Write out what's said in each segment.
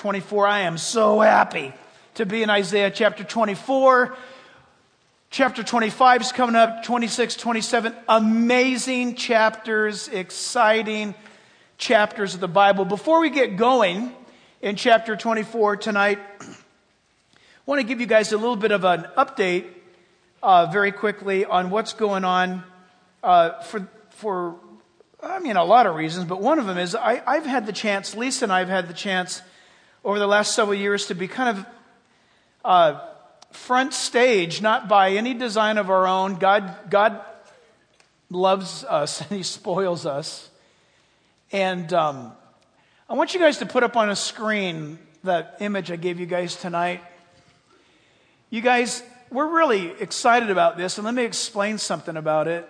24. I am so happy to be in Isaiah chapter 24. Chapter 25 is coming up, 26, 27. Amazing chapters, exciting chapters of the Bible. Before we get going in chapter 24 tonight, I want to give you guys a little bit of an update very quickly on what's going on for a lot of reasons, but one of them is I've had the chance, Lisa and I have had the chance over the last several years to be kind of front stage, not by any design of our own. God loves us and He spoils us. And I want you guys to put up on a screen that image I gave you guys tonight. You guys, we're really excited about this, and let me explain something about it.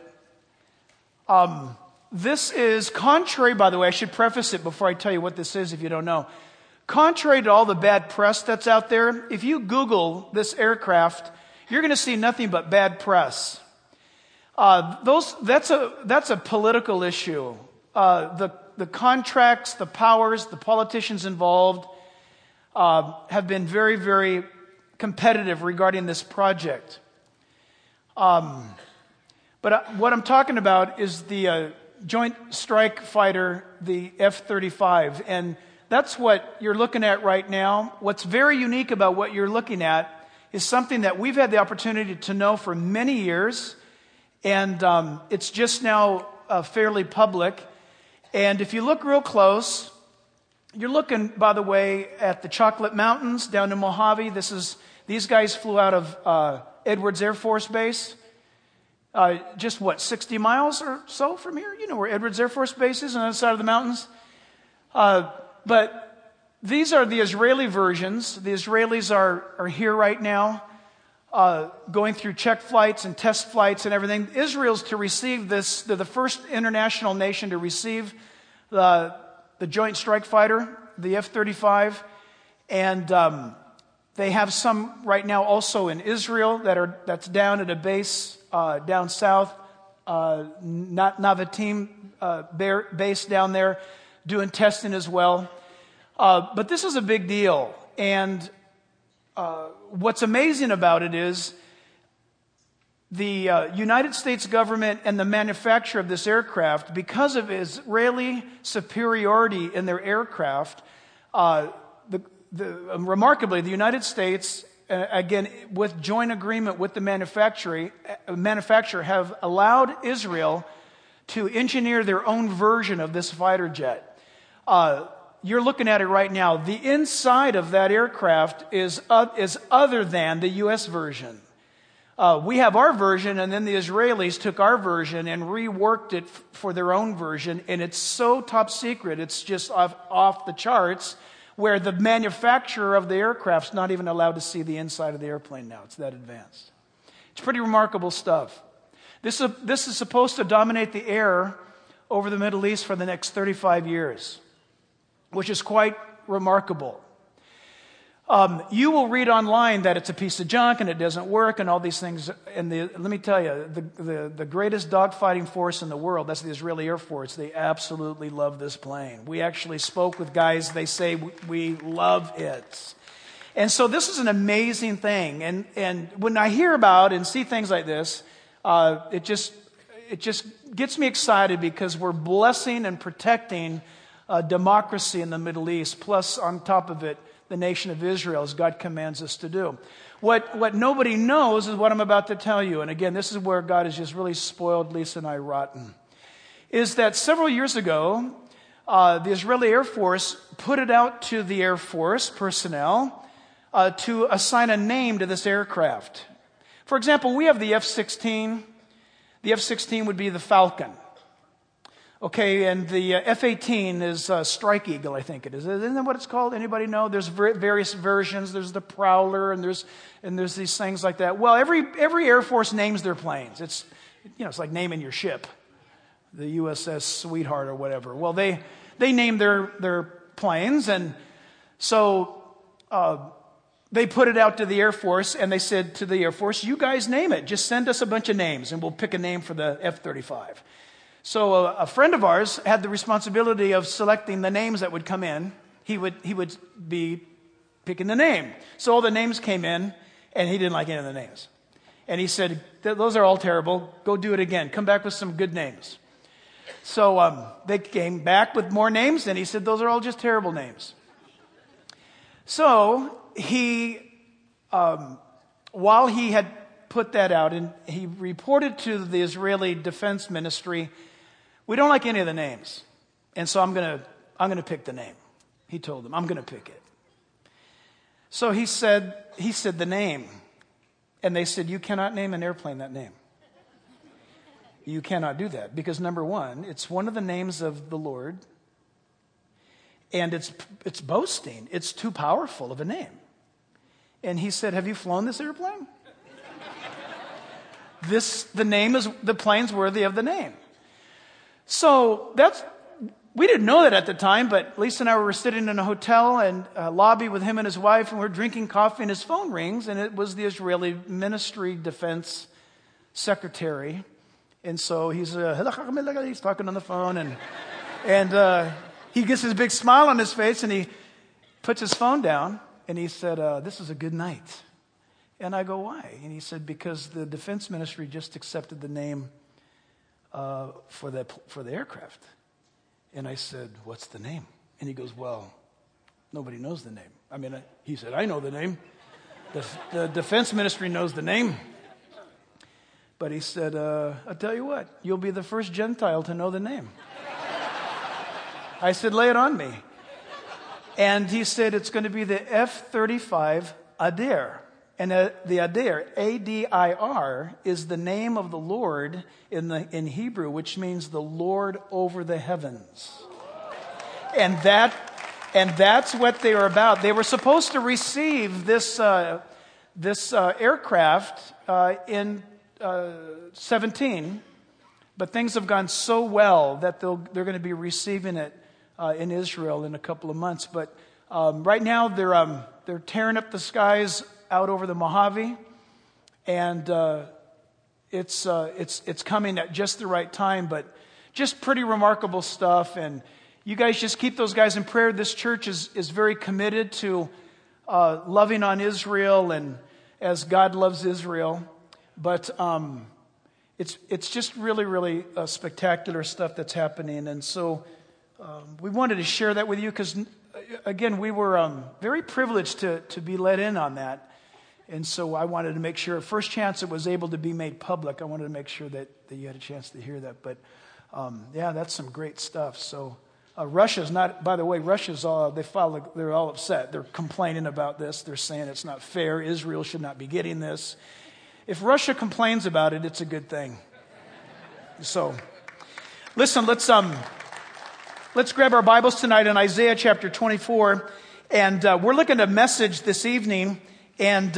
This is contrary, by the way, I should preface it before I tell you what this is if you don't know. Contrary to all the bad press that's out there, if you Google this aircraft, you're going to see nothing but bad press. That's a political issue. The contracts, the powers, the politicians involved have been very, very competitive regarding this project. But what I'm talking about is the Joint Strike Fighter, the F-35, and that's what you're looking at right now. What's very unique about what you're looking at is something that we've had the opportunity to know for many years, and it's just now fairly public. And if you look real close, you're looking, by the way, at the Chocolate Mountains down in Mojave. These guys flew out of Edwards Air Force Base. Just 60 miles or so from here? You know where Edwards Air Force Base is on the other side of the mountains? But these are the Israeli versions. The Israelis are here right now, going through check flights and test flights and everything. Israel's to receive this. They're the first international nation to receive the Joint Strike Fighter, the F-35. And they have some right now also in Israel that's down at a base down south, Navatim base down there, doing testing as well. But this is a big deal. And what's amazing about it is the United States government and the manufacturer of this aircraft, because of Israeli superiority in their aircraft, remarkably, the United States, again, with joint agreement with the manufacturer, have allowed Israel to engineer their own version of this fighter jet. You're looking at it right now. The inside of that aircraft is other than the U.S. version. We have our version, and then the Israelis took our version and reworked it for their own version, and it's so top secret, it's just off the charts, where the manufacturer of the aircraft's not even allowed to see the inside of the airplane now. It's that advanced. It's pretty remarkable stuff. This is supposed to dominate the air over the Middle East for the next 35 years, which is quite remarkable. You will read online that it's a piece of junk and it doesn't work and all these things. And let me tell you, the greatest dogfighting force in the world, that's the Israeli Air Force. They absolutely love this plane. We actually spoke with guys. They say we love it. And so this is an amazing thing. And when I hear about and see things like this, it just gets me excited because we're blessing and protecting democracy in the Middle East. Plus, on top of it, the nation of Israel, as God commands us to do. What nobody knows is what I'm about to tell you. And again, this is where God has just really spoiled Lisa and I rotten. Is that several years ago, the Israeli Air Force put it out to the Air Force personnel to assign a name to this aircraft. For example, we have the F-16. The F-16 would be the Falcon. Okay, and the F-18 is Strike Eagle, I think it is. Isn't that what it's called? Anybody know? There's various versions. There's the Prowler, and there's these things like that. Well, every Air Force names their planes. It's like naming your ship, the USS Sweetheart or whatever. Well, they name their planes, and so they put it out to the Air Force, and they said to the Air Force, "You guys name it. Just send us a bunch of names, and we'll pick a name for the F-35." So a friend of ours had the responsibility of selecting the names that would come in. he would be picking the name. So all the names came in, and he didn't like any of the names. And he said, those are all terrible. Go do it again. Come back with some good names. So they came back with more names, and he said, those are all just terrible names. So he, while he had put that out, and he reported to the Israeli Defense Ministry, we don't like any of the names. And so I'm going to pick the name. He told them, I'm going to pick it. So he said the name. And they said, you cannot name an airplane that name. You cannot do that. Because number one, it's one of the names of the Lord. And it's boasting. It's too powerful of a name. And he said, have you flown this airplane? The plane's worthy of the name. So we didn't know that at the time, but Lisa and I were sitting in a hotel and lobby with him and his wife, and we're drinking coffee, and his phone rings, and it was the Israeli Ministry Defense Secretary. And so he's talking on the phone, and he gets his big smile on his face, and he puts his phone down, and he said, this is a good night. And I go, why? And he said, because the Defense Ministry just accepted the name for the aircraft. And I said, what's the name? And he goes, well, nobody knows the name. He said, I know the name. The Defense Ministry knows the name. But he said, I'll tell you what, you'll be the first Gentile to know the name. I said, lay it on me. And he said, it's going to be the F-35 Adir. And the Adir, A-D-I-R, is the name of the Lord in Hebrew, which means the Lord over the heavens. And that's what they were about. They were supposed to receive this aircraft in 17, but things have gone so well that they're going to be receiving it in Israel in a couple of months. But right now they're tearing up the skies out over the Mojave, and it's coming at just the right time, but just pretty remarkable stuff. And you guys just keep those guys in prayer. This church is very committed to loving on Israel and as God loves Israel. But it's just really, really spectacular stuff that's happening. And so we wanted to share that with you because, again, we were very privileged to be let in on that. And so I wanted to make sure, first chance it was able to be made public, I wanted to make sure that you had a chance to hear that. But yeah, that's some great stuff. So Russia's not, by the way, they're all upset. They're complaining about this. They're saying it's not fair. Israel should not be getting this. If Russia complains about it, it's a good thing. So, listen, let's grab our Bibles tonight in Isaiah chapter 24. And we're looking at a message this evening. And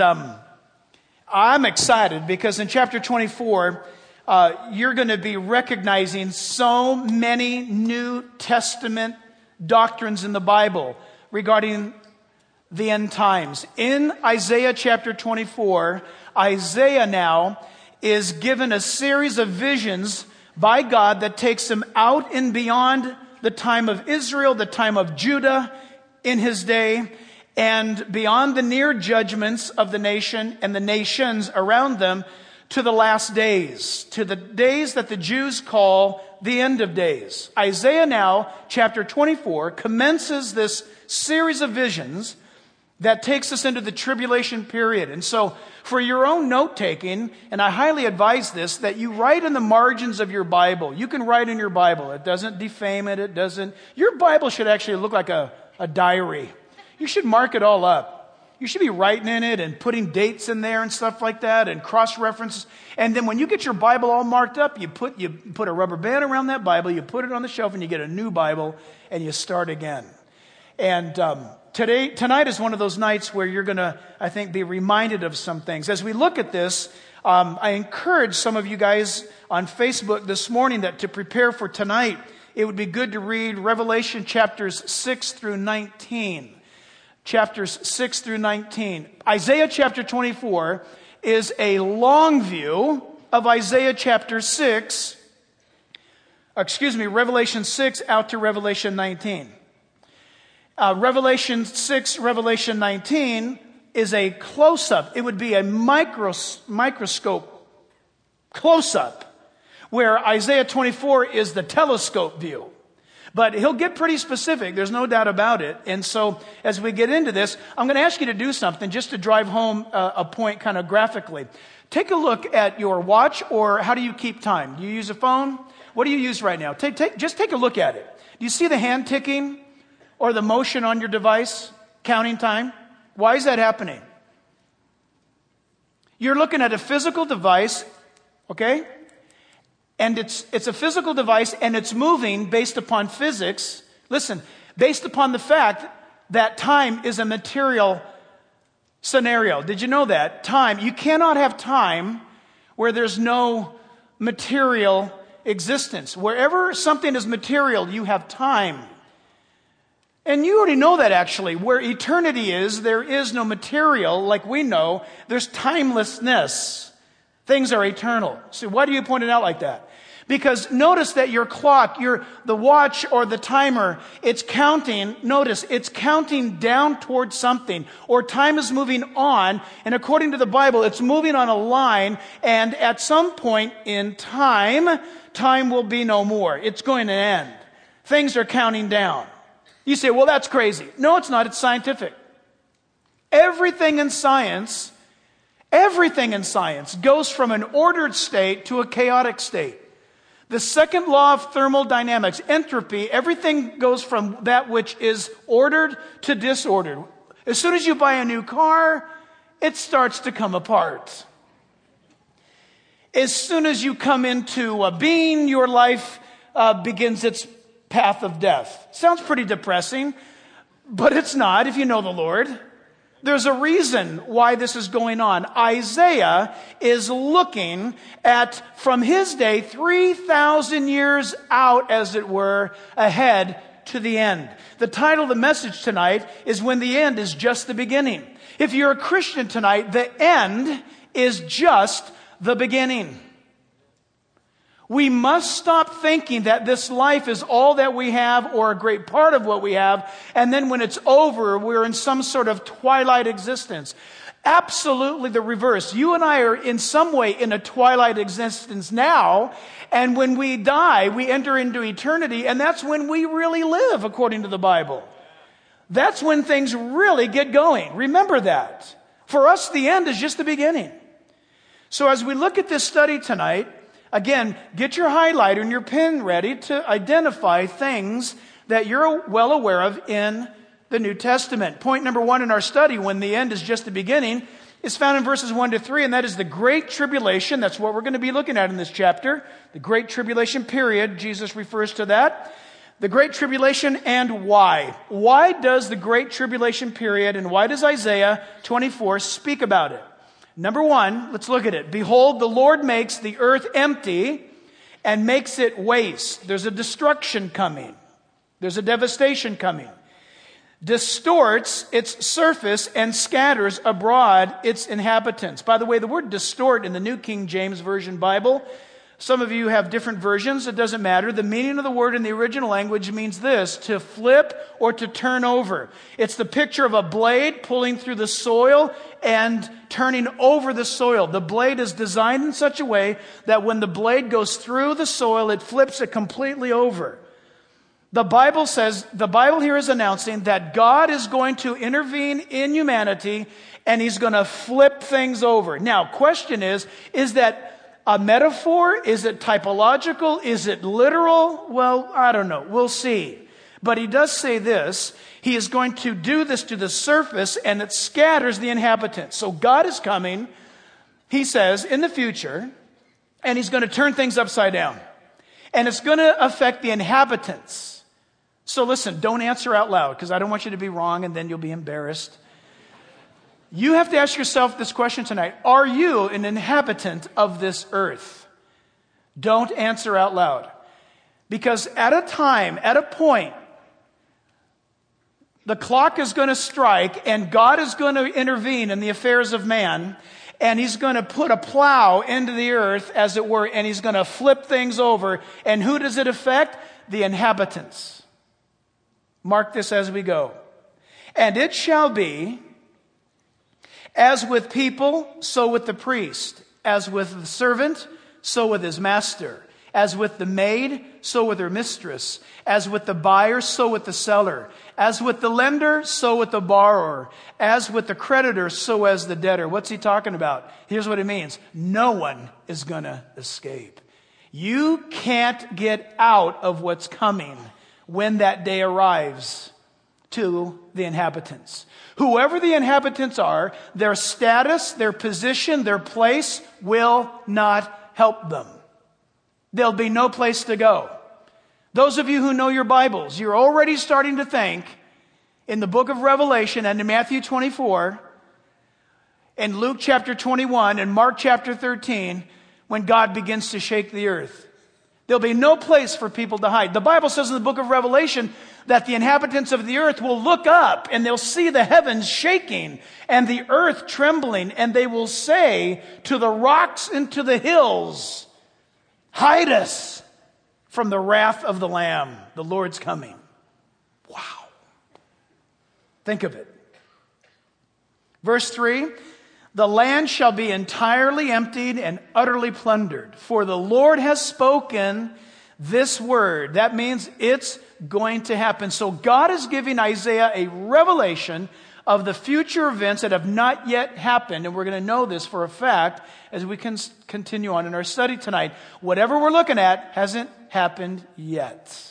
I'm excited because in chapter 24, you're going to be recognizing so many New Testament doctrines in the Bible regarding the end times. In Isaiah chapter 24, Isaiah now is given a series of visions by God that takes him out and beyond the time of Israel, the time of Judah in his day, and beyond the near judgments of the nation and the nations around them to the last days, to the days that the Jews call the end of days. Isaiah now, chapter 24, commences this series of visions that takes us into the tribulation period. And so for your own note-taking, and I highly advise this, that you write in the margins of your Bible. You can write in your Bible. It doesn't defame it. Your Bible should actually look like a diary. You should mark it all up. You should be writing in it and putting dates in there and stuff like that and cross-references. And then when you get your Bible all marked up, you put a rubber band around that Bible, you put it on the shelf, and you get a new Bible, and you start again. And tonight is one of those nights where you're going to, I think, be reminded of some things. As we look at this, I encourage some of you guys on Facebook this morning that to prepare for tonight, it would be good to read Revelation chapters 6 through 19. Chapters 6 through 19. Isaiah chapter 24 is a long view of Isaiah chapter 6, Revelation 6 out to Revelation 19. Revelation 6, Revelation 19 is a close-up. It would be a microscope close-up, where Isaiah 24 is the telescope view. But he'll get pretty specific. There's no doubt about it. And so as we get into this, I'm going to ask you to do something just to drive home a point kind of graphically. Take a look at your watch, or how do you keep time? Do you use a phone? What do you use right now? Just take a look at it. Do you see the hand ticking or the motion on your device counting time? Why is that happening? You're looking at a physical device, okay? And it's a physical device, and it's moving based upon physics. Listen, based upon the fact that time is a material scenario. Did you know that? Time, you cannot have time where there's no material existence. Wherever something is material, you have time. And you already know that, actually. Where eternity is, there is no material like we know. There's timelessness. Things are eternal. So why do you point it out like that? Because notice that your clock, the watch or the timer, it's counting. Notice, it's counting down towards something. Or time is moving on. And according to the Bible, it's moving on a line. And at some point in time, time will be no more. It's going to end. Things are counting down. You say, well, that's crazy. No, it's not. It's scientific. Everything in science goes from an ordered state to a chaotic state. The second law of thermodynamics, entropy, everything goes from that which is ordered to disordered. As soon as you buy a new car, it starts to come apart. As soon as you come into a being, your life begins its path of death. Sounds pretty depressing, but it's not if you know the Lord. There's a reason why this is going on. Isaiah is looking at, from his day, 3,000 years out, as it were, ahead to the end. The title of the message tonight is When the End is Just the Beginning. If you're a Christian tonight, the end is just the beginning. We must stop thinking that this life is all that we have or a great part of what we have, and then when it's over, we're in some sort of twilight existence. Absolutely the reverse. You and I are in some way in a twilight existence now, and when we die, we enter into eternity, and that's when we really live, according to the Bible. That's when things really get going. Remember that. For us, the end is just the beginning. So as we look at this study tonight, again, get your highlighter and your pen ready to identify things that you're well aware of in the New Testament. Point number one in our study, when the end is just the beginning, is found in verses 1 to 3, and that is the Great Tribulation. That's what we're going to be looking at in this chapter. The Great Tribulation period, Jesus refers to that. The Great Tribulation and why. Why does the Great Tribulation period and why does Isaiah 24 speak about it? Number one, let's look at it. Behold, the Lord makes the earth empty and makes it waste. There's a destruction coming. There's a devastation coming. Distorts its surface and scatters abroad its inhabitants. By the way, the word distort in the New King James Version Bible, some of you have different versions. It doesn't matter. The meaning of the word in the original language means this: to flip or to turn over. It's the picture of a blade pulling through the soil and turning over the soil. The blade is designed in such a way that when the blade goes through the soil, it flips it completely over. The Bible here is announcing that God is going to intervene in humanity and He's going to flip things over. Now, question is that a metaphor? Is it typological? Is it literal? Well, I don't know. We'll see. But he does say this: He is going to do this to the surface and it scatters the inhabitants. So God is coming, he says, in the future, and He's going to turn things upside down. And it's going to affect the inhabitants. So listen, don't answer out loud because I don't want you to be wrong and then you'll be embarrassed. You have to ask yourself this question tonight: are you an inhabitant of this earth? Don't answer out loud. Because at a time, at a point, the clock is going to strike and God is going to intervene in the affairs of man, and He's going to put a plow into the earth, as it were, and He's going to flip things over. And who does it affect? The inhabitants. Mark this as we go. And it shall be, as with people, so with the priest. As with the servant, so with his master. As with the maid, so with her mistress. As with the buyer, so with the seller. As with the lender, so with the borrower. As with the creditor, so as the debtor. What's he talking about? Here's what it means. No one is going to escape. You can't get out of what's coming when that day arrives to the inhabitants. Whoever the inhabitants are, their status, their position, their place will not help them. There'll be no place to go. Those of you who know your Bibles, you're already starting to think in the book of Revelation and in Matthew 24, in Luke chapter 21, and Mark chapter 13, when God begins to shake the earth. There'll be no place for people to hide. The Bible says in the book of Revelation that the inhabitants of the earth will look up and they'll see the heavens shaking and the earth trembling, and they will say to the rocks and to the hills, hide us from the wrath of the Lamb. The Lord's coming. Wow. Think of it. Verse 3, the land shall be entirely emptied and utterly plundered, for the Lord has spoken this word. That means it's going to happen. So God is giving Isaiah a revelation of the future events that have not yet happened. And we're going to know this for a fact as we can continue on in our study tonight. Whatever we're looking at hasn't happened yet.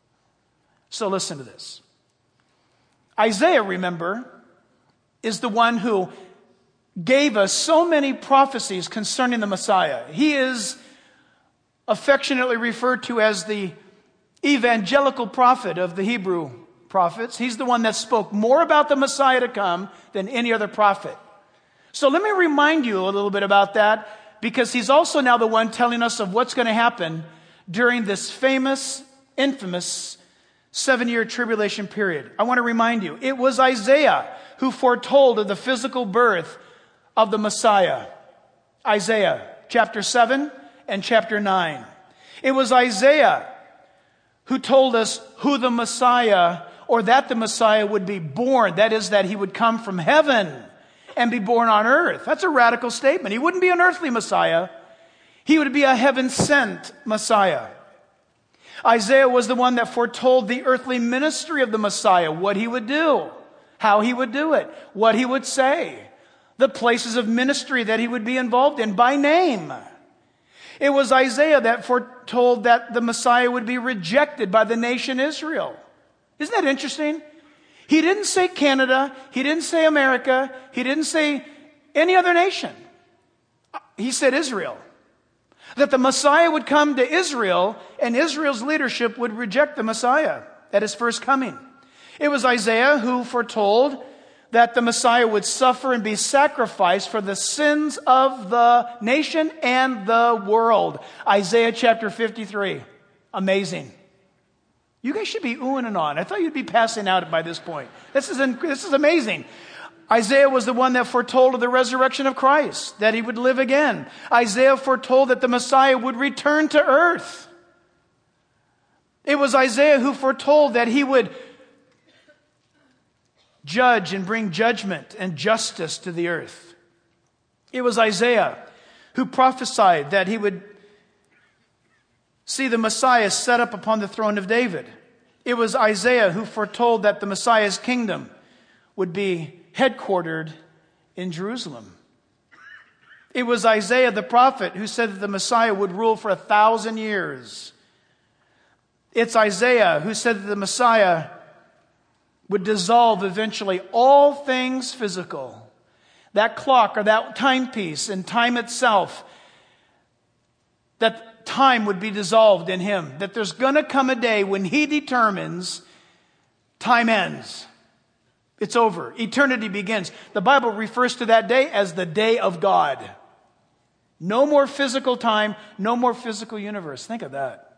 So listen to this. Isaiah, remember, is the one who gave us so many prophecies concerning the Messiah. He is affectionately referred to as the evangelical prophet of the Hebrew prophets. He's the one that spoke more about the Messiah to come than any other prophet. So let me remind you a little bit about that, because he's also now the one telling us of what's going to happen during this famous, infamous 7-year tribulation period. I want to remind you, it was Isaiah who foretold of the physical birth of the Messiah. Isaiah chapter 7 and chapter 9. It was Isaiah who told us who the Messiah, or that the Messiah would be born. That is, that he would come from heaven and be born on earth. That's a radical statement. He wouldn't be an earthly Messiah. He would be a heaven-sent Messiah. Isaiah was the one that foretold the earthly ministry of the Messiah, what he would do, how he would do it, what he would say, the places of ministry that he would be involved in by name. It was Isaiah that foretold that the Messiah would be rejected by the nation Israel. Isn't that interesting? He didn't say Canada. He didn't say America. He didn't say any other nation. He said Israel. That the Messiah would come to Israel and Israel's leadership would reject the Messiah at his first coming. It was Isaiah who foretold that the Messiah would suffer and be sacrificed for the sins of the nation and the world. Isaiah chapter 53. Amazing. You guys should be oohing and ahhing. I thought you'd be passing out by this point. This is amazing. Isaiah was the one that foretold of the resurrection of Christ, that he would live again. Isaiah foretold that the Messiah would return to earth. It was Isaiah who foretold that he would judge and bring judgment and justice to the earth. It was Isaiah who prophesied that he would see the Messiah set up upon the throne of David. It was Isaiah who foretold that the Messiah's kingdom would be headquartered in Jerusalem. It was Isaiah the prophet who said that the Messiah would rule for 1,000 years. It's Isaiah who said that the Messiah would dissolve eventually all things physical. That clock or that timepiece and time itself, that time would be dissolved in him. That there's going to come a day when he determines time ends. It's over. Eternity begins. The Bible refers to that day as the day of God. No more physical time, no more physical universe. Think of that.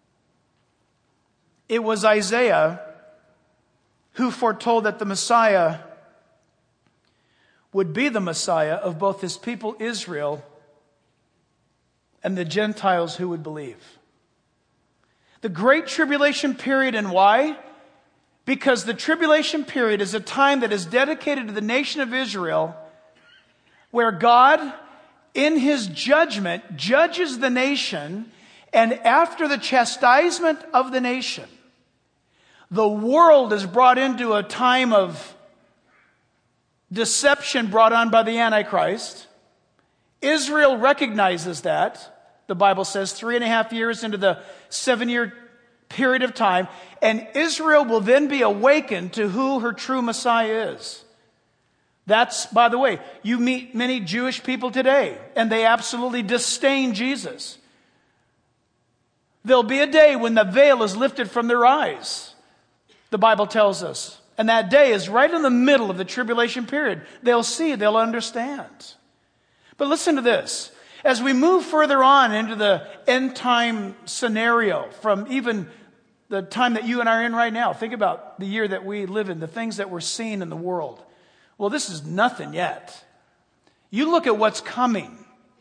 It was Isaiah who foretold that the Messiah would be the Messiah of both his people Israel and the Gentiles who would believe. The Great Tribulation period, and why? Because the tribulation period is a time that is dedicated to the nation of Israel, where God, in his judgment, judges the nation, and after the chastisement of the nation, the world is brought into a time of deception brought on by the Antichrist. Israel recognizes that. The Bible says 3.5 years into the 7-year period of time, and Israel will then be awakened to who her true Messiah is. That's, by the way, you meet many Jewish people today, and they absolutely disdain Jesus. There'll be a day when the veil is lifted from their eyes, the Bible tells us. And that day is right in the middle of the tribulation period. They'll see, they'll understand. But listen to this. As we move further on into the end time scenario, from even the time that you and I are in right now, think about the year that we live in, the things that we're seeing in the world. Well, this is nothing yet. You look at what's coming.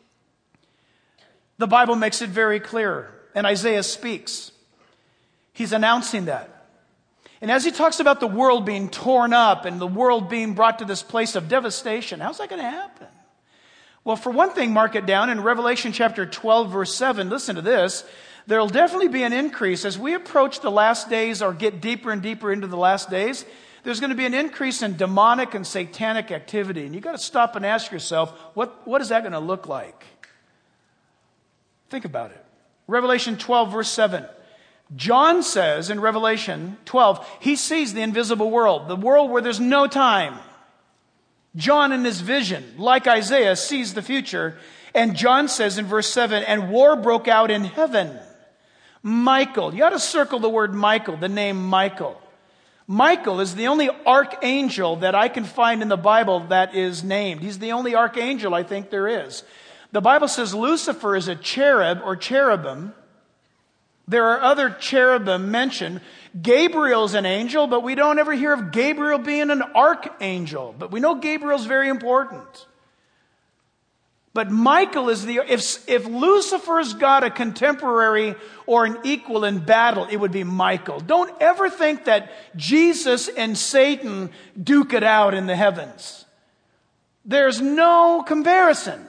The Bible makes it very clear, and Isaiah speaks. He's announcing that. And as he talks about the world being torn up and the world being brought to this place of devastation, how's that going to happen? Well, for one thing, mark it down in Revelation chapter 12, verse 7. Listen to this. There'll definitely be an increase as we approach the last days or get deeper and deeper into the last days. There's going to be an increase in demonic and satanic activity. And you've got to stop and ask yourself, what is that going to look like? Think about it. Revelation 12, verse 7. John says in Revelation 12, he sees the invisible world, the world where there's no time. John in his vision, like Isaiah, sees the future. And John says in verse 7, and war broke out in heaven. Michael, you ought to circle the word Michael, the name Michael. Michael is the only archangel that I can find in the Bible that is named. He's the only archangel I think there is. The Bible says Lucifer is a cherub or cherubim. There are other cherubim mentioned. Gabriel's an angel, but we don't ever hear of Gabriel being an archangel. But we know Gabriel's very important. But Michael is if Lucifer's got a contemporary or an equal in battle, it would be Michael. Don't ever think that Jesus and Satan duke it out in the heavens. There's no comparison.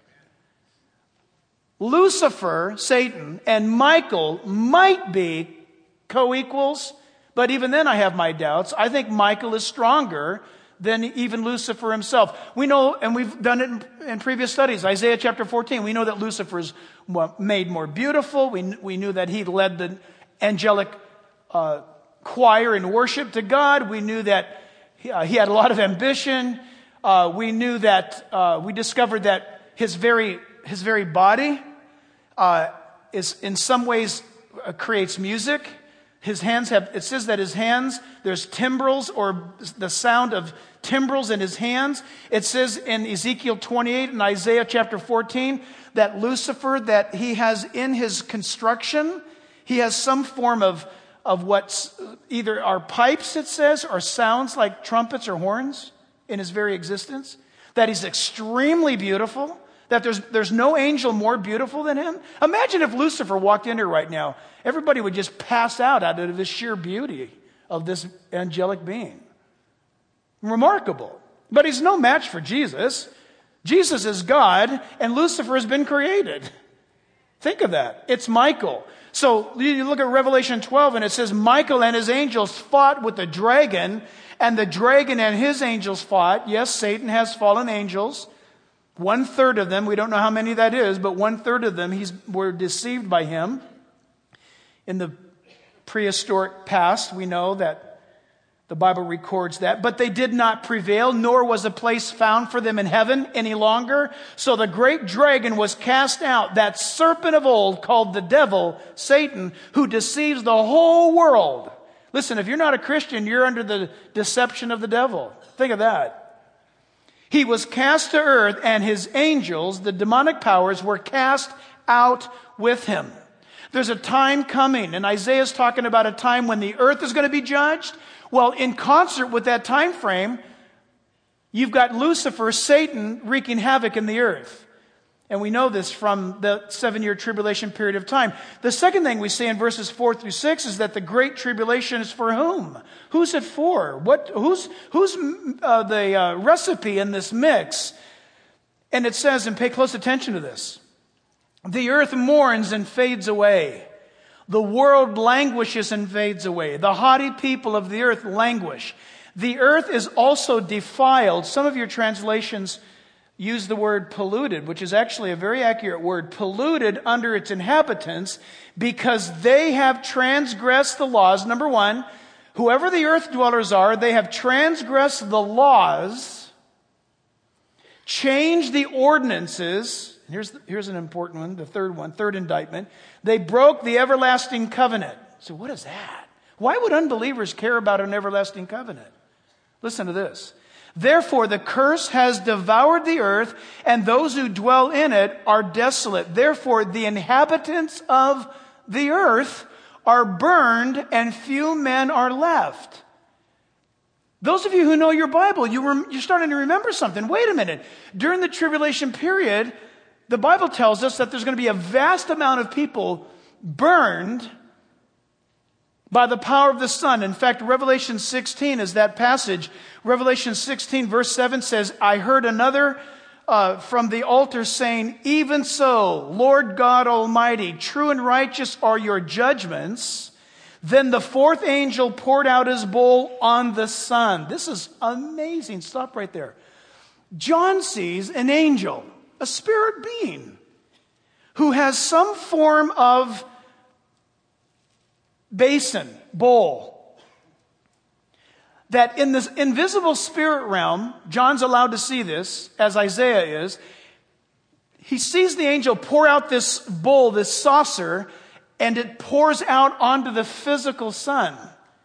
Lucifer, Satan, and Michael might be co-equals, but even then I have my doubts. I think Michael is stronger than even Lucifer himself. We know, and we've done it in previous studies, Isaiah chapter 14, we know that Lucifer's made more beautiful. We knew that he led the angelic choir in worship to God. We knew that he had a lot of ambition. We knew that, we discovered that his very body is in some ways creates music. His hands it says that his hands, there's timbrels or the sound of timbrels in his hands. It says in Ezekiel 28 and Isaiah chapter 14 that Lucifer, that he has in his construction, he has some form of what's either are pipes, it says, or sounds like trumpets or horns in his very existence. That he's extremely beautiful. That there's no angel more beautiful than him. Imagine if Lucifer walked in here right now. Everybody would just pass out of the sheer beauty of this angelic being. Remarkable. But he's no match for Jesus. Jesus is God, and Lucifer has been created. Think of that. It's Michael. So you look at Revelation 12, and it says, Michael and his angels fought with the dragon, and the dragon and his angels fought. Yes, Satan has fallen angels. 1/3 of them, we don't know how many that is, but 1/3 of them were deceived by him. In the prehistoric past, we know that the Bible records that. But they did not prevail, nor was a place found for them in heaven any longer. So the great dragon was cast out, that serpent of old called the devil, Satan, who deceives the whole world. Listen, if you're not a Christian, you're under the deception of the devil. Think of that. He was cast to earth, and his angels, the demonic powers, were cast out with him. There's a time coming, and Isaiah's talking about a time when the earth is going to be judged. Well, in concert with that time frame, you've got Lucifer, Satan, wreaking havoc in the earth. And we know this from the 7-year tribulation period of time. The second thing we see in verses 4 through 6 is that the great tribulation is for whom? Who's it for? Who's the recipe in this mix? And it says, and pay close attention to this, the earth mourns and fades away. The world languishes and fades away. The haughty people of the earth languish. The earth is also defiled. Some of your translations use the word polluted, which is actually a very accurate word. Polluted under its inhabitants because they have transgressed the laws. Number one, whoever the earth dwellers are, they have transgressed the laws, changed the ordinances. Here's an important one, the third indictment. They broke the everlasting covenant. So what is that? Why would unbelievers care about an everlasting covenant? Listen to this. Therefore, the curse has devoured the earth, and those who dwell in it are desolate. Therefore, the inhabitants of the earth are burned, and few men are left. Those of you who know your Bible, you're starting to remember something. Wait a minute. During the tribulation period, the Bible tells us that there's going to be a vast amount of people burned by the power of the sun. In fact, Revelation 16 is that passage. Revelation 16 verse 7 says, I heard another from the altar saying, even so, Lord God Almighty, true and righteous are your judgments. Then the fourth angel poured out his bowl on the sun. This is amazing. Stop right there. John sees an angel, a spirit being, who has some form of basin, bowl, that in this invisible spirit realm, John's allowed to see this, as Isaiah is. He sees the angel pour out this bowl, this saucer, and it pours out onto the physical sun.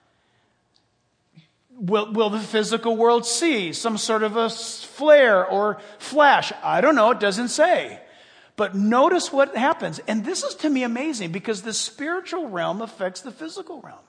Will the physical world see some sort of a flare or flash? I don't know, it doesn't say. But notice what happens. And this is to me amazing because the spiritual realm affects the physical realm.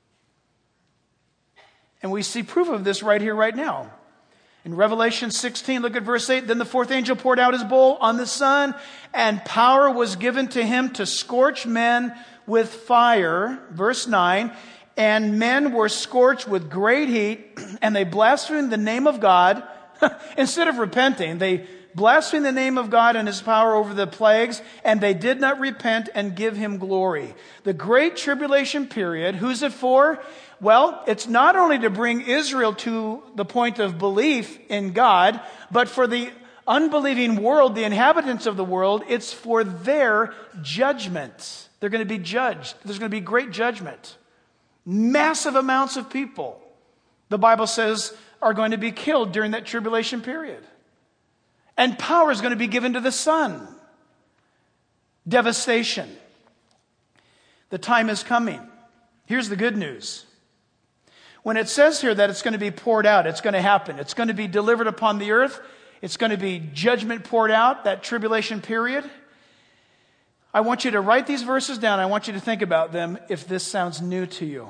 And we see proof of this right here, right now. In Revelation 16, look at verse 8. Then the fourth angel poured out his bowl on the sun, and power was given to him to scorch men with fire. Verse 9. And men were scorched with great heat, and they blasphemed the name of God. Instead of repenting, they blasphemed the name of God and his power over the plagues, and they did not repent and give him glory. The great tribulation period, who's it for? Well, it's not only to bring Israel to the point of belief in God, but for the unbelieving world, the inhabitants of the world, it's for their judgment. They're going to be judged. There's going to be great judgment. Massive amounts of people, the Bible says, are going to be killed during that tribulation period. And power is going to be given to the sun. Devastation. The time is coming. Here's the good news. When it says here that it's going to be poured out, it's going to happen. It's going to be delivered upon the earth. It's going to be judgment poured out, that tribulation period. I want you to write these verses down. I want you to think about them if this sounds new to you.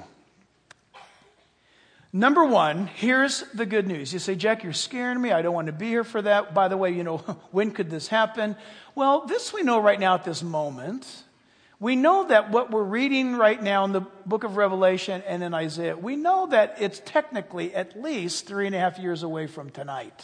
Number one, here's the good news. You say, Jack, you're scaring me. I don't want to be here for that. By the way, when could this happen? Well, this we know right now at this moment. We know that what we're reading right now in the book of Revelation and in Isaiah, we know that it's technically at least 3.5 years away from tonight.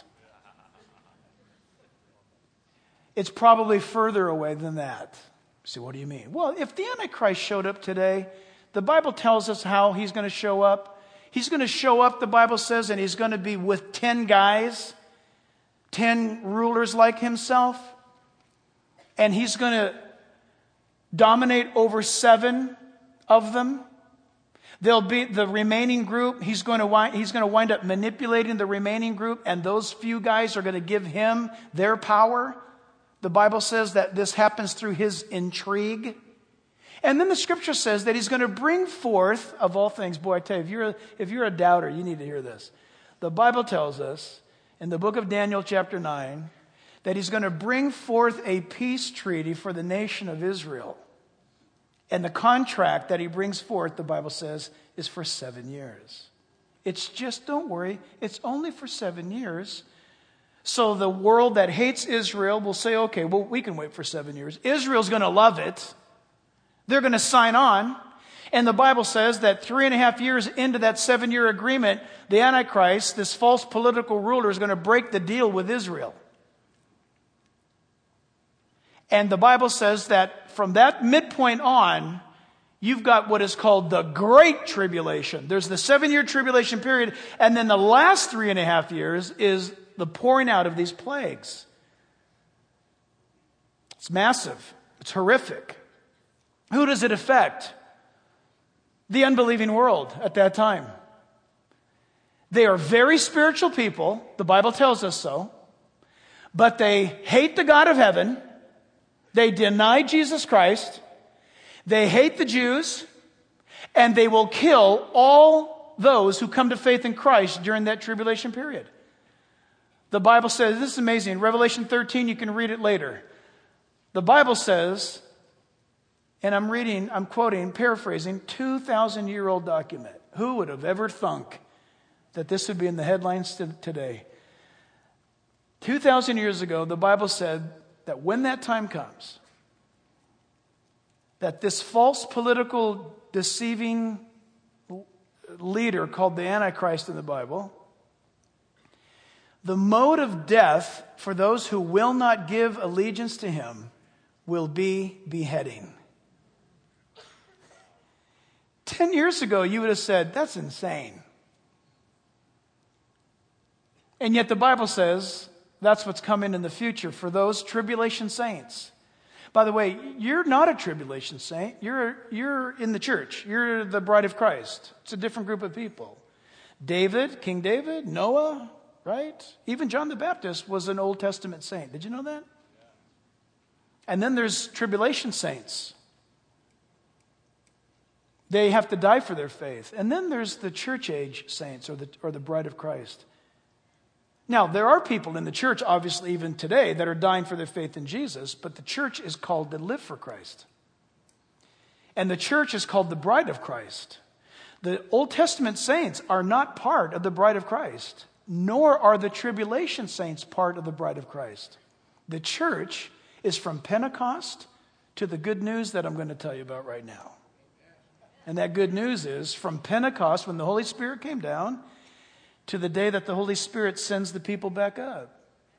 It's probably further away than that. So what do you mean? Well, if the Antichrist showed up today, the Bible tells us how he's going to show up. He's going to show up, the Bible says, and he's going to be with 10 guys, 10 rulers like himself. And he's going to dominate over 7 of them. There'll be the remaining group. He's going to wind up manipulating the remaining group, and those few guys are going to give him their power. The Bible says that this happens through his intrigue. And then the scripture says that he's going to bring forth, of all things, boy, I tell you, if you're a doubter, you need to hear this. The Bible tells us in the book of Daniel chapter 9 that he's going to bring forth a peace treaty for the nation of Israel. And the contract that he brings forth, the Bible says, is for 7 years. It's just, don't worry, it's only for 7 years. So the world that hates Israel will say, okay, well, we can wait for 7 years. Israel's going to love it. They're going to sign on. And the Bible says that 3.5 years into that 7-year agreement, the Antichrist, this false political ruler, is going to break the deal with Israel. And the Bible says that from that midpoint on, you've got what is called the Great Tribulation. There's the 7-year tribulation period, and then the last 3.5 years is the pouring out of these plagues. It's massive. It's horrific. Who does it affect? The unbelieving world at that time. They are very spiritual people. The Bible tells us so. But they hate the God of heaven. They deny Jesus Christ. They hate the Jews. And they will kill all those who come to faith in Christ during that tribulation period. The Bible says, this is amazing. In Revelation 13, you can read it later. The Bible says, and I'm quoting, paraphrasing, 2,000-year-old document. Who would have ever thunk that this would be in the headlines today? 2,000 years ago, the Bible said that when that time comes, that this false political deceiving leader called the Antichrist in the Bible, the mode of death for those who will not give allegiance to him will be beheading. 10 years ago, you would have said, that's insane. And yet the Bible says that's what's coming in the future for those tribulation saints. By the way, you're not a tribulation saint. You're in the church. You're the bride of Christ. It's a different group of people. David, King David, Noah, right? Even John the Baptist was an Old Testament saint. Did you know that? And then there's tribulation saints. They have to die for their faith. And then there's the church age saints or the bride of Christ. Now, there are people in the church, obviously even today, that are dying for their faith in Jesus, but the church is called to live for Christ. And the church is called the bride of Christ. The Old Testament saints are not part of the bride of Christ, nor are the tribulation saints part of the bride of Christ. The church is from Pentecost to the good news that I'm going to tell you about right now. And that good news is from Pentecost, when the Holy Spirit came down, to the day that the Holy Spirit sends the people back up.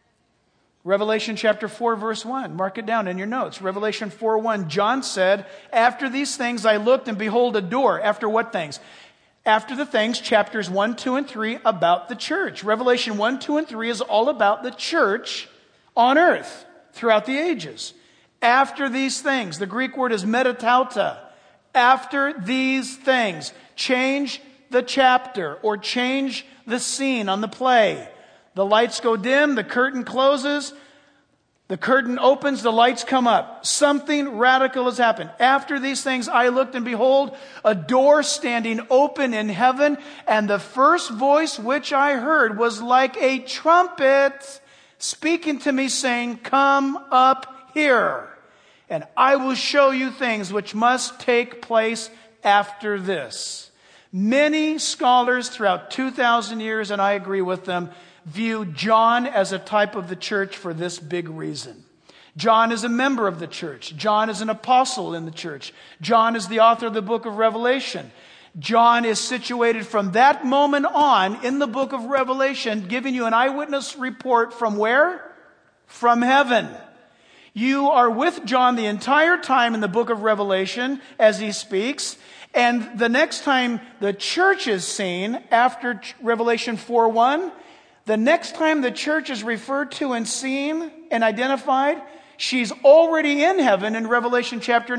Revelation chapter 4, verse 1. Mark it down in your notes. Revelation 4:1. John said, after these things I looked, and behold, a door. After what things? After the things, chapters 1, 2, and 3, about the church. Revelation 1, 2, and 3 is all about the church on earth throughout the ages. After these things. The Greek word is metatauta. After these things. Change the chapter or change the scene on the play. The lights go dim, the curtain closes, the curtain opens, the lights come up. Something radical has happened. After these things I looked, and behold, a door standing open in heaven, and the first voice which I heard was like a trumpet speaking to me, saying, come up here, and I will show you things which must take place after this. Many scholars throughout 2,000 years, and I agree with them, view John as a type of the church for this big reason. John is a member of the church. John is an apostle in the church. John is the author of the book of Revelation. John is situated from that moment on in the book of Revelation, giving you an eyewitness report from where? From heaven. You are with John the entire time in the book of Revelation as he speaks. And the next time the church is seen, after Revelation 4:1, the next time the church is referred to and seen and identified, she's already in heaven in Revelation chapter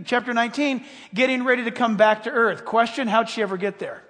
19, getting ready to come back to earth. Question, how'd she ever get there?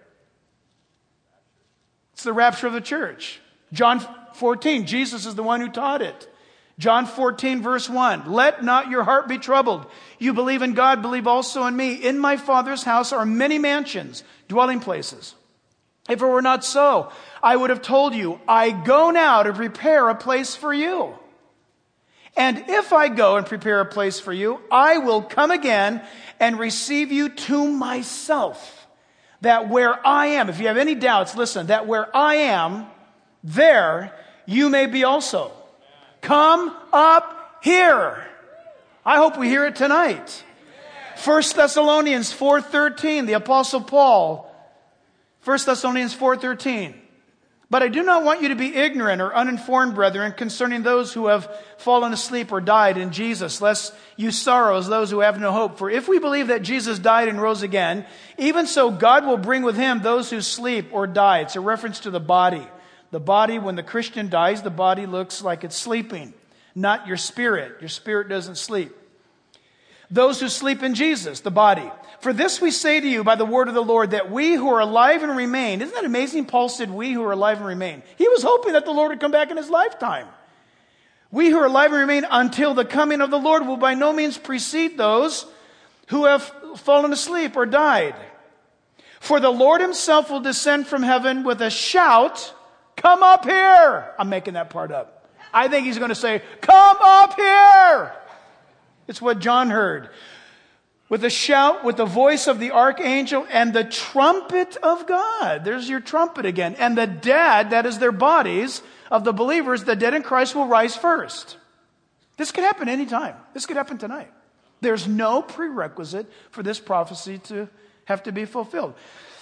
It's the rapture of the church. John 14, Jesus is the one who taught it. John 14, verse 1, let not your heart be troubled. You believe in God, believe also in me. In my Father's house are many mansions, dwelling places. If it were not so, I would have told you, I go now to prepare a place for you. And if I go and prepare a place for you, I will come again and receive you to myself. That where I am, if you have any doubts, listen, that where I am, there you may be also. Come up here. I hope we hear it tonight. 1 Thessalonians 4:13, the Apostle Paul. 1 Thessalonians 4:13. But I do not want you to be ignorant or uninformed, brethren, concerning those who have fallen asleep or died in Jesus, lest you sorrow as those who have no hope. For if we believe that Jesus died and rose again, even so God will bring with him those who sleep or die. It's a reference to the body. The body, when the Christian dies, the body looks like it's sleeping, not your spirit. Your spirit doesn't sleep. Those who sleep in Jesus, the body. For this we say to you by the word of the Lord, that we who are alive and remain. Isn't that amazing? Paul said, we who are alive and remain. He was hoping that the Lord would come back in his lifetime. We who are alive and remain until the coming of the Lord will by no means precede those who have fallen asleep or died. For the Lord himself will descend from heaven with a shout, come up here. I'm making that part up. I think he's going to say, come up here. It's what John heard. With a shout, with the voice of the archangel and the trumpet of God. There's your trumpet again. And the dead, that is their bodies of the believers, the dead in Christ will rise first. This could happen anytime. This could happen tonight. There's no prerequisite for this prophecy to have to be fulfilled.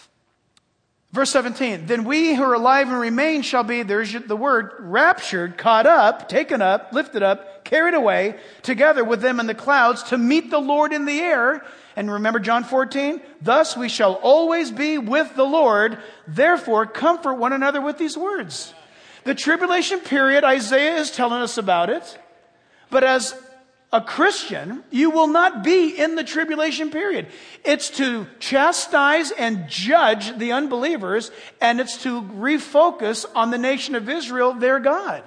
Verse 17, then we who are alive and remain shall be, there's the word, raptured, caught up, taken up, lifted up, carried away, together with them in the clouds to meet the Lord in the air. And remember John 14? Thus we shall always be with the Lord. Therefore, comfort one another with these words. The tribulation period, Isaiah is telling us about it. But as a Christian, you will not be in the tribulation period. It's to chastise and judge the unbelievers, and it's to refocus on the nation of Israel, their God.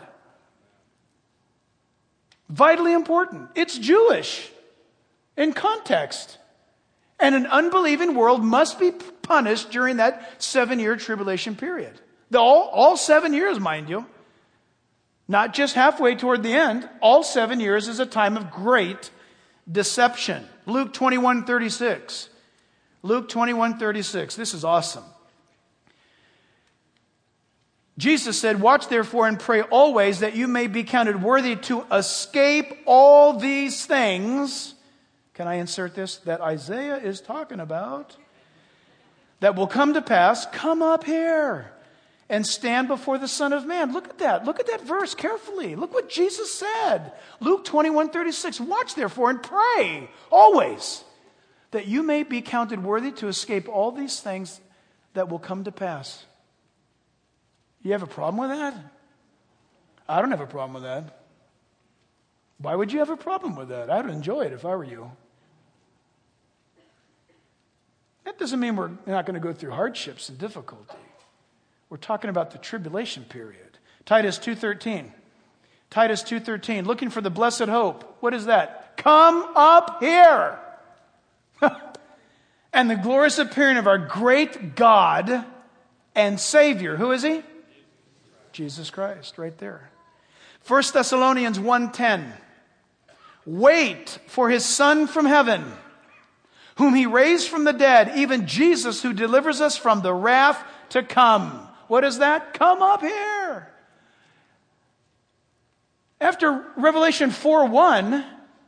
Vitally important. It's Jewish in context. And an unbelieving world must be punished during that 7-year tribulation period. All 7 years, mind you. Not just halfway toward the end. All 7 years is a time of great deception. Luke 21:36. Luke 21:36. This is awesome. Jesus said, watch therefore and pray always that you may be counted worthy to escape all these things. Can I insert this? That Isaiah is talking about. That will come to pass. Come up here and stand before the Son of Man. Look at that. Look at that verse carefully. Look what Jesus said. Luke 21:36. Watch therefore and pray always that you may be counted worthy to escape all these things that will come to pass. You have a problem with that? I don't have a problem with that. Why would you have a problem with that? I would enjoy it if I were you. That doesn't mean we're not going to go through hardships and difficulty. We're talking about the tribulation period. Titus 2:13. Titus 2:13. Looking for the blessed hope. What is that? Come up here. And the glorious appearing of our great God and Savior. Who is he? Jesus Christ, right there. 1 Thessalonians 1:10. Wait for his Son from heaven, whom he raised from the dead, even Jesus, who delivers us from the wrath to come. What is that? Come up here. After Revelation 4:1,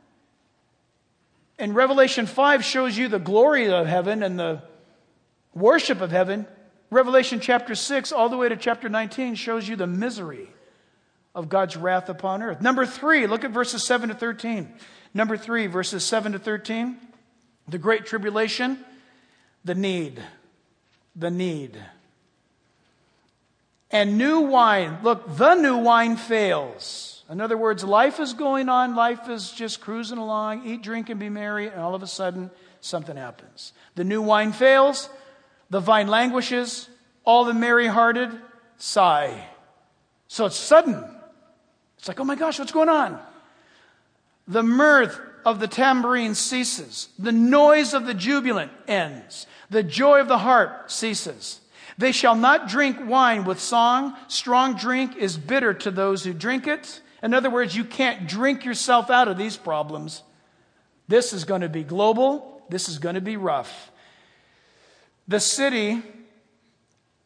and Revelation 5 shows you the glory of heaven and the worship of heaven, Revelation chapter 6 all the way to chapter 19 shows you the misery of God's wrath upon earth. Number 3, look at verses 7 to 13. Number 3, verses 7 to 13. The great tribulation, the need. The need. And new wine. Look, the new wine fails. In other words, life is going on. Life is just cruising along. Eat, drink, and be merry. And all of a sudden, something happens. The new wine fails. The vine languishes. All the merry-hearted sigh. So it's sudden. It's like, oh my gosh, what's going on? The mirth of the tambourine ceases. The noise of the jubilant ends. The joy of the harp ceases. They shall not drink wine with song. Strong drink is bitter to those who drink it. In other words, you can't drink yourself out of these problems. This is going to be global. This is going to be rough. The city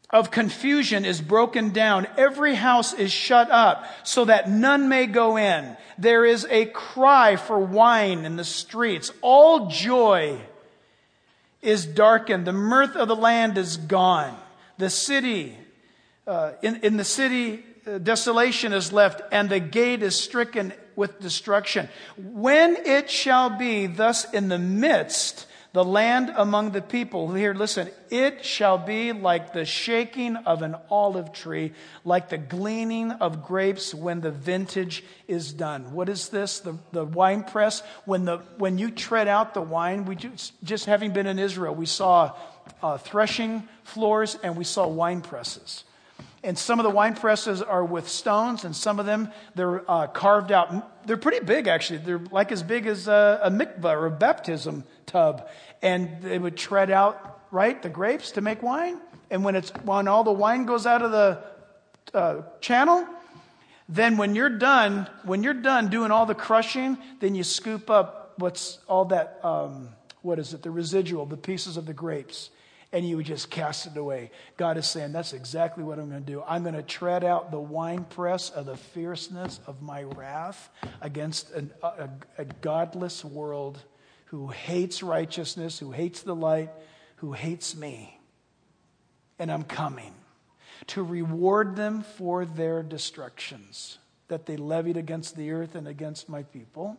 of confusion is broken down. Every house is shut up so that none may go in. There is a cry for wine in the streets. All joy is darkened. The mirth of the land is gone. The city, in the city, desolation is left, and the gate is stricken with destruction. When it shall be thus in the midst, the land among the people. Here, listen. It shall be like the shaking of an olive tree, like the gleaning of grapes when the vintage is done. What is this? The wine press. When you tread out the wine, we just having been in Israel, we saw threshing floors and we saw wine presses. And some of the wine presses are with stones, and some of them, they're carved out. They're pretty big, actually. They're like as big as a mikvah or a baptism tub. And they would tread out, right, the grapes to make wine. And when all the wine goes out of the channel, then when you're done doing all the crushing, then you scoop up what's all that, the residual, the pieces of the grapes. And you would just cast it away. God is saying, that's exactly what I'm going to do. I'm going to tread out the winepress of the fierceness of my wrath against a godless world who hates righteousness, who hates the light, who hates me. And I'm coming to reward them for their destructions that they levied against the earth and against my people.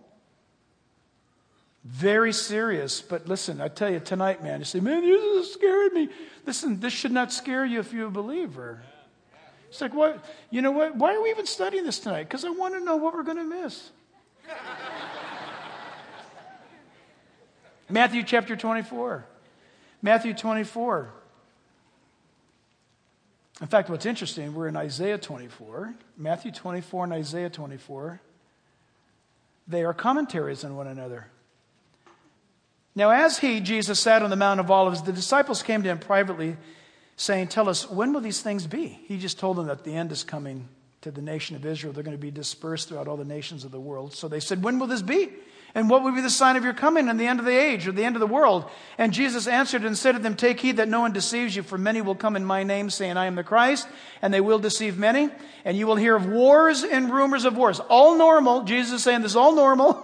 Very serious, but listen, I tell you tonight, man, you say, man, this scared me. Listen, this should not scare you if you're a believer. It's like, what? You know what? Why are we even studying this tonight? Because I want to know what we're going to miss. Matthew chapter 24. Matthew 24. In fact, what's interesting, we're in Isaiah 24. Matthew 24 and Isaiah 24. They are commentaries on one another. Now, as Jesus sat on the Mount of Olives, the disciples came to him privately, saying, tell us, when will these things be? He just told them that the end is coming to the nation of Israel. They're going to be dispersed throughout all the nations of the world. So they said, when will this be? And what will be the sign of your coming and the end of the age or the end of the world? And Jesus answered and said to them, take heed that no one deceives you, for many will come in my name, saying, I am the Christ, and they will deceive many. And you will hear of wars and rumors of wars. All normal. Jesus is saying this is all normal.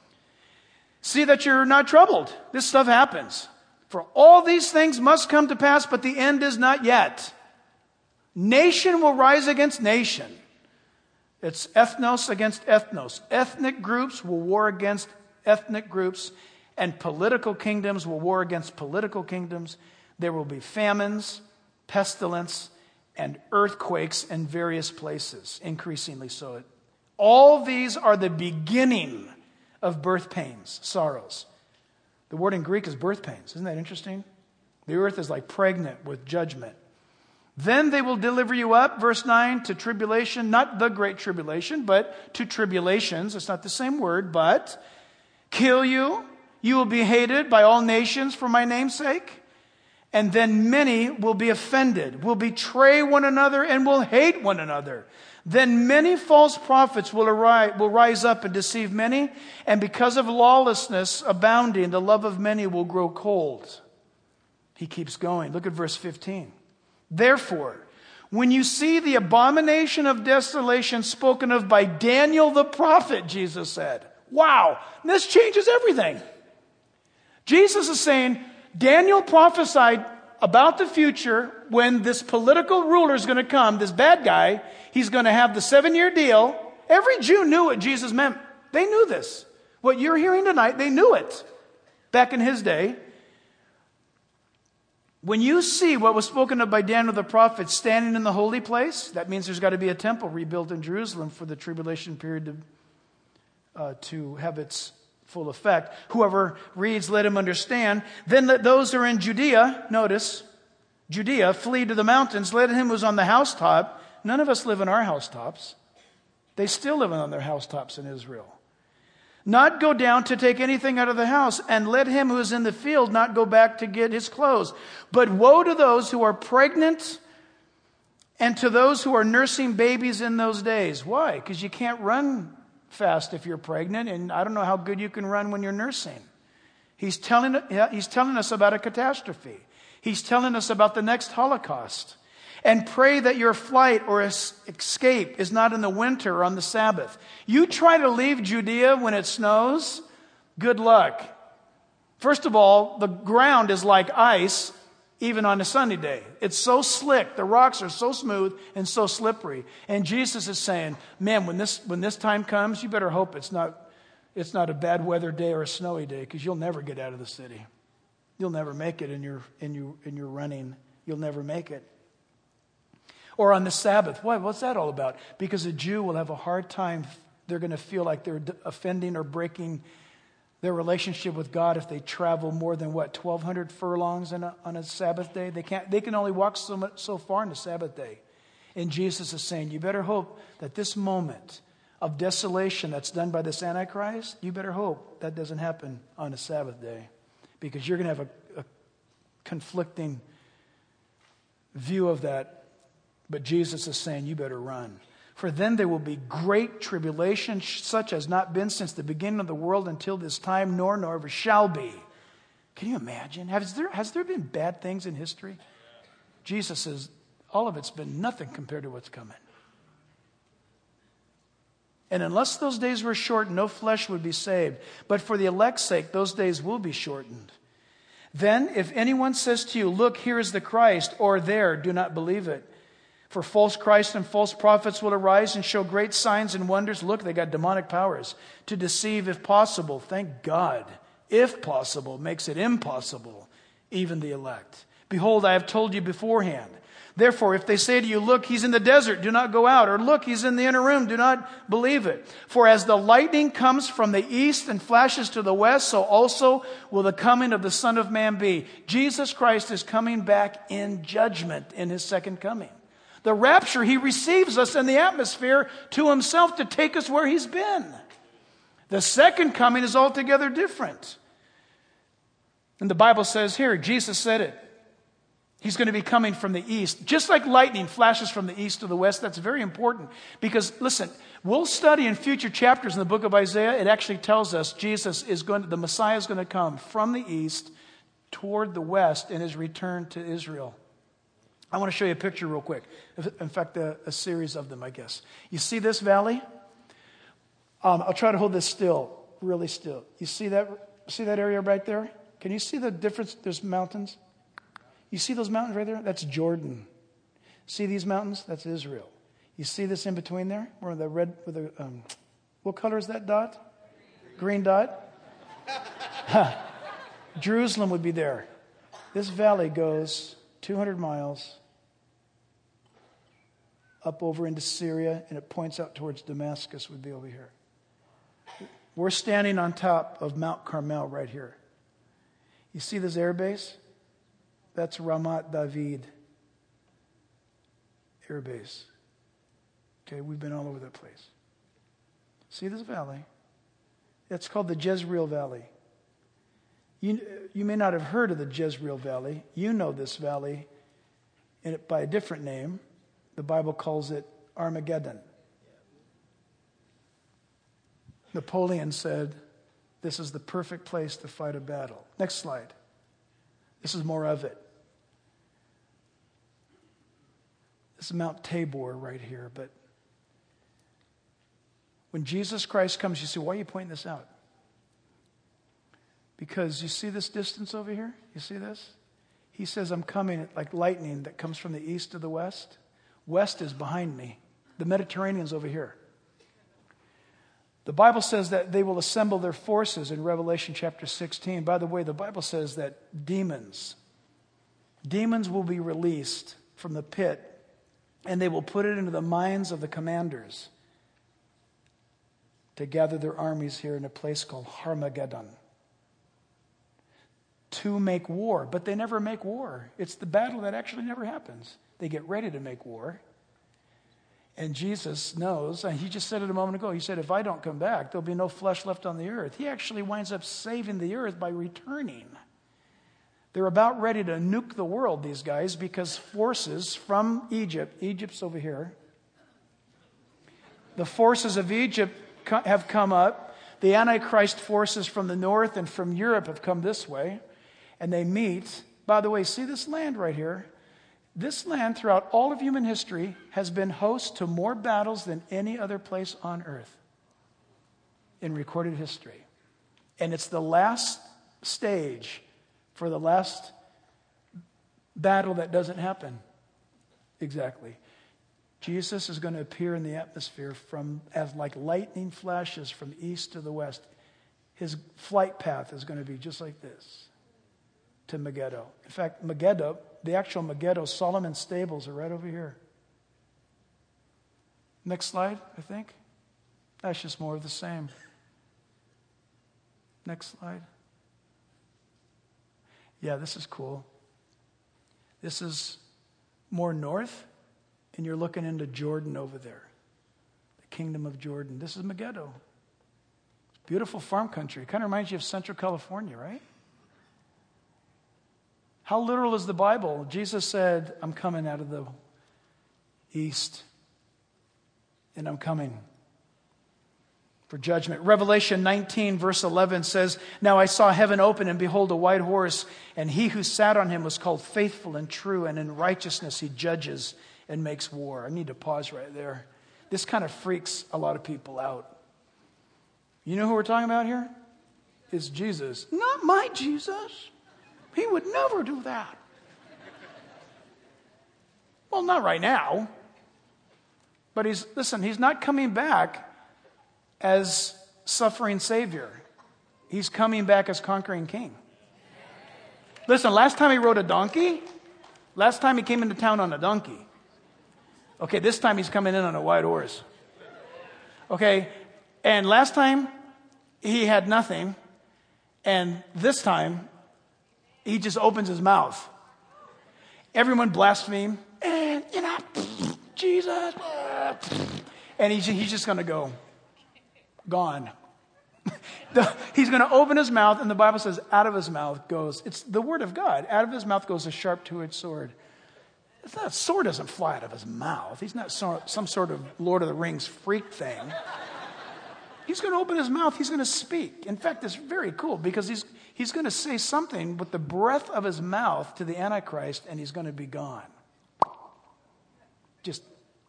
See that you're not troubled. This stuff happens. For all these things must come to pass, but the end is not yet. Nation will rise against nation. It's ethnos against ethnos. Ethnic groups will war against ethnic groups, and political kingdoms will war against political kingdoms. There will be famines, pestilence, and earthquakes in various places, increasingly so. All these are the beginning of birth pains, sorrows. The word in Greek is birth pains. Isn't that interesting? The earth is like pregnant with judgment. Then they will deliver you up, verse 9, to tribulation, not the great tribulation, but to tribulations. It's not the same word, but kill you. You will be hated by all nations for my name's sake. And then many will be offended, will betray one another, and will hate one another. Then many false prophets will rise up and deceive many, and because of lawlessness abounding, the love of many will grow cold. He keeps going. Look at verse 15. Therefore, when you see the abomination of desolation spoken of by Daniel the prophet, Jesus said, wow, this changes everything. Jesus is saying, Daniel prophesied about the future when this political ruler is going to come, this bad guy. He's going to have the 7-year deal. Every Jew knew what Jesus meant. They knew this. What you're hearing tonight, they knew it back in his day. When you see what was spoken of by Daniel the prophet standing in the holy place, that means there's got to be a temple rebuilt in Jerusalem for the tribulation period to have its full effect. Whoever reads, let him understand. Then let those who are in Judea, notice, Judea, flee to the mountains. Let him who's on the housetop. None of us live in our housetops. They still live on their housetops in Israel. Not go down to take anything out of the house, and let him who is in the field not go back to get his clothes. But woe to those who are pregnant and to those who are nursing babies in those days. Why? Because you can't run fast if you're pregnant, and I don't know how good you can run when you're nursing. He's telling us about a catastrophe. He's telling us about the next Holocaust. And pray that your flight or escape is not in the winter or on the Sabbath. You try to leave Judea when it snows, good luck. First of all, the ground is like ice even on a sunny day. It's so slick. The rocks are so smooth and so slippery. And Jesus is saying, man, when this time comes, you better hope it's not a bad weather day or a snowy day, because you'll never get out of the city. You'll never make it in your running. You'll never make it. Or on the Sabbath. What's that all about? Because a Jew will have a hard time. They're going to feel like they're offending or breaking their relationship with God if they travel more than 1,200 furlongs on a Sabbath day. They can only walk so far on the Sabbath day. And Jesus is saying, you better hope that this moment of desolation that's done by this Antichrist, you better hope that doesn't happen on a Sabbath day, because you're going to have a conflicting view of that. But Jesus is saying, you better run. For then there will be great tribulation, such as not been since the beginning of the world until this time, nor ever shall be. Can you imagine? Has there been bad things in history? Jesus says, all of it's been nothing compared to what's coming. And unless those days were shortened, no flesh would be saved. But for the elect's sake, those days will be shortened. Then, if anyone says to you, look, here is the Christ, or there, do not believe it. For false Christs and false prophets will arise and show great signs and wonders. Look, they got demonic powers to deceive, if possible. Thank God. If possible, makes it impossible, even the elect. Behold, I have told you beforehand. Therefore, if they say to you, look, he's in the desert, do not go out. Or look, he's in the inner room, do not believe it. For as the lightning comes from the east and flashes to the west, so also will the coming of the Son of Man be. Jesus Christ is coming back in judgment in his second coming. The rapture, he receives us in the atmosphere to himself to take us where he's been. The second coming is altogether different. And the Bible says here, Jesus said it. He's going to be coming from the east. Just like lightning flashes from the east to the west, that's very important. Because, listen, we'll study in future chapters in the book of Isaiah, it actually tells us the Messiah is going to come from the east toward the west in his return to Israel. I want to show you a picture real quick. In fact, a series of them, I guess. You see this valley? I'll try to hold this still, really still. You see that area right there? Can you see the difference? There's mountains. You see those mountains right there? That's Jordan. See these mountains? That's Israel. You see this in between there? Where the red, what color is that dot? Green dot? Jerusalem would be there. This valley goes 200 miles up over into Syria, and it points out towards Damascus, would be over here. We're standing on top of Mount Carmel right here. You see this air base? That's Ramat David Air Base. Okay, we've been all over that place. See this valley? It's called the Jezreel Valley. You may not have heard of the Jezreel Valley. You know this valley by a different name. The Bible calls it Armageddon. Napoleon said, this is the perfect place to fight a battle. Next slide. This is more of it. This is Mount Tabor right here. But when Jesus Christ comes, you say, why are you pointing this out? Because you see this distance over here? You see this? He says, I'm coming like lightning that comes from the east to the west. West is behind me. The Mediterranean's over here. The Bible says that they will assemble their forces in Revelation chapter 16. By the way, the Bible says that demons will be released from the pit, and they will put it into the minds of the commanders to gather their armies here in a place called Armageddon to make war. But they never make war. It's the battle that actually never happens. They get ready to make war. And Jesus knows, and he just said it a moment ago, he said, if I don't come back, there'll be no flesh left on the earth. He actually winds up saving the earth by returning. They're about ready to nuke the world, these guys, because forces from Egypt's over here. The forces of Egypt have come up. The Antichrist forces from the north and from Europe have come this way. And they meet. By the way, see this land right here? This land, throughout all of human history, has been host to more battles than any other place on earth in recorded history. And it's the last stage for the last battle that doesn't happen. Exactly. Jesus is going to appear in the atmosphere as like lightning flashes from east to the west. His flight path is going to be just like this to Megiddo. In fact, Megiddo, the actual Megiddo, Solomon's stables are right over here. Next slide, I think. That's just more of the same. Next slide. Yeah, this is cool. This is more north, and you're looking into Jordan over there. The kingdom of Jordan. This is Megiddo. It's beautiful farm country. It kind of reminds you of Central California, right? How literal is the Bible? Jesus said, I'm coming out of the east, and I'm coming for judgment. Revelation 19, verse 11 says, Now I saw heaven open, and behold, a white horse, and he who sat on him was called Faithful and True, and in righteousness he judges and makes war. I need to pause right there. This kind of freaks a lot of people out. You know who we're talking about here? It's Jesus. Not my Jesus. He would never do that. Well, not right now. But he's not coming back as suffering Savior. He's coming back as conquering King. Listen, last time he rode a donkey, last time he came into town on a donkey. Okay, this time he's coming in on a white horse. Okay, and last time he had nothing, and this time he just opens his mouth. Everyone blaspheme, and Jesus, and he's just going to go. Gone. He's going to open his mouth, and the Bible says out of his mouth goes, it's the word of God, out of his mouth goes a sharp two-edged sword. That sword doesn't fly out of his mouth. He's not some sort of Lord of the Rings freak thing. He's going to open his mouth. He's going to speak. In fact, it's very cool because he's going to say something with the breath of his mouth to the Antichrist, and he's going to be gone. Just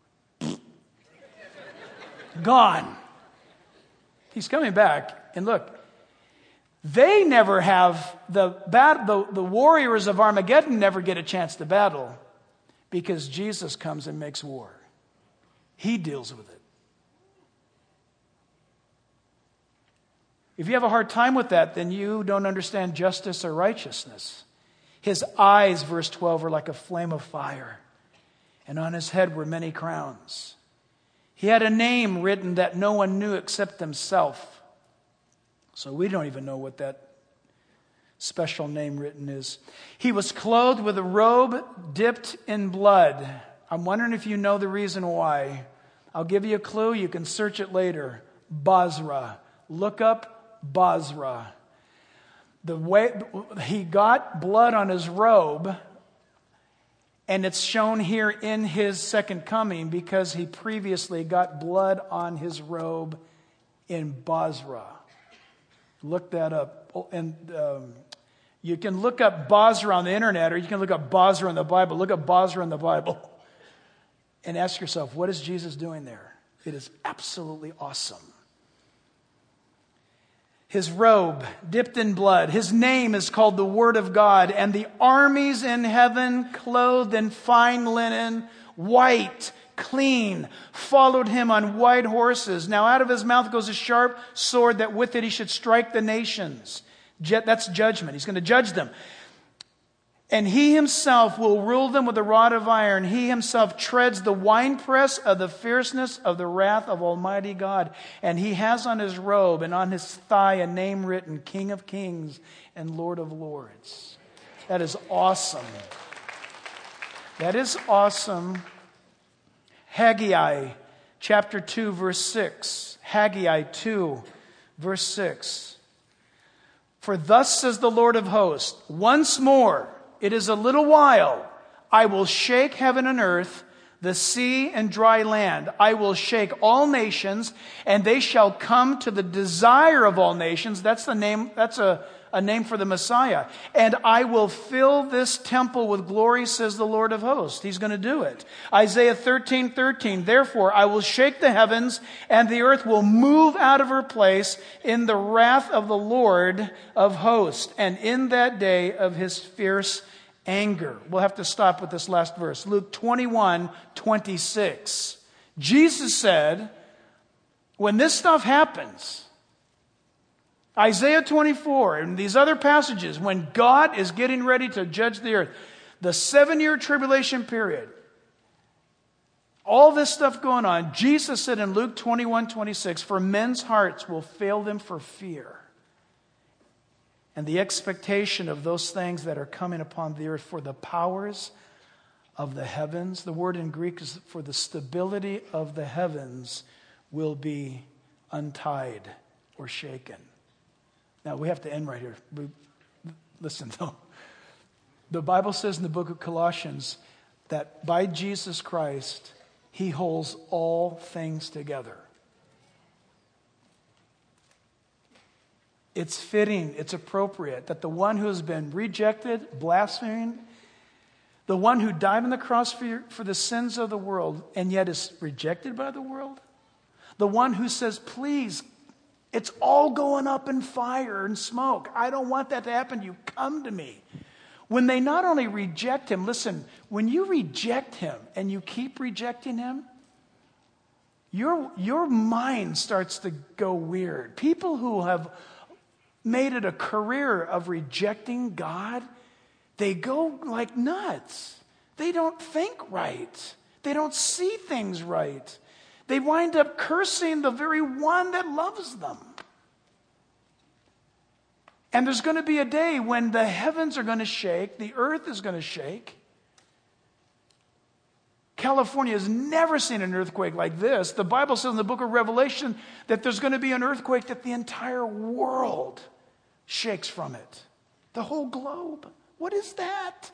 gone. He's coming back. And look, they never have, the warriors of Armageddon never get a chance to battle because Jesus comes and makes war. He deals with it. If you have a hard time with that, then you don't understand justice or righteousness. His eyes, verse 12, are like a flame of fire, and on his head were many crowns. He had a name written that no one knew except himself. So we don't even know what that special name written is. He was clothed with a robe dipped in blood. I'm wondering if you know the reason why. I'll give you a clue. You can search it later. Basra. Look up Basra. The way he got blood on his robe, and it's shown here in his second coming because he previously got blood on his robe in Basra. Look that up. And you can look up Basra on the internet, or you can look up Basra in the Bible. Look up Basra in the Bible and ask yourself, what is Jesus doing there? It is absolutely awesome. His robe dipped in blood. His name is called the Word of God. And the armies in heaven, clothed in fine linen, white, clean, followed him on white horses. Now out of his mouth goes a sharp sword that with it he should strike the nations. That's judgment. He's going to judge them. And he himself will rule them with a rod of iron. He himself treads the winepress of the fierceness of the wrath of Almighty God. And he has on his robe and on his thigh a name written, King of Kings and Lord of Lords. That is awesome. That is awesome. Haggai chapter 2 verse 6. Haggai 2 verse 6. For thus says the Lord of hosts, once more, it is a little while, I will shake heaven and earth, the sea and dry land. I will shake all nations, and they shall come to the desire of all nations. That's the name, that's a name for the Messiah. And I will fill this temple with glory, says the Lord of hosts. He's going to do it. Isaiah 13:13. Therefore, I will shake the heavens, and the earth will move out of her place in the wrath of the Lord of hosts, and in that day of his fierce anger. We'll have to stop with this last verse. Luke 21:26. Jesus said, when this stuff happens, Isaiah 24 and these other passages, when God is getting ready to judge the earth, the 7-year tribulation period, all this stuff going on, Jesus said in Luke 21:26, for men's hearts will fail them for fear and the expectation of those things that are coming upon the earth, for the powers of the heavens. The word in Greek is for the stability of the heavens will be untied or shaken. Now, we have to end right here. Listen, though. The Bible says in the book of Colossians that by Jesus Christ, he holds all things together. It's fitting, it's appropriate that the one who has been rejected, blaspheming, the one who died on the cross for the sins of the world and yet is rejected by the world, the one who says, please, it's all going up in fire and smoke. I don't want that to happen. You come to me. When they not only reject him, listen, when you reject him and you keep rejecting him, your mind starts to go weird. People who have made it a career of rejecting God, they go like nuts. They don't think right. They don't see things right. They wind up cursing the very one that loves them. And there's going to be a day when the heavens are going to shake, the earth is going to shake. California has never seen an earthquake like this. The Bible says in the book of Revelation that there's going to be an earthquake that the entire world shakes from it. The whole globe. What is that?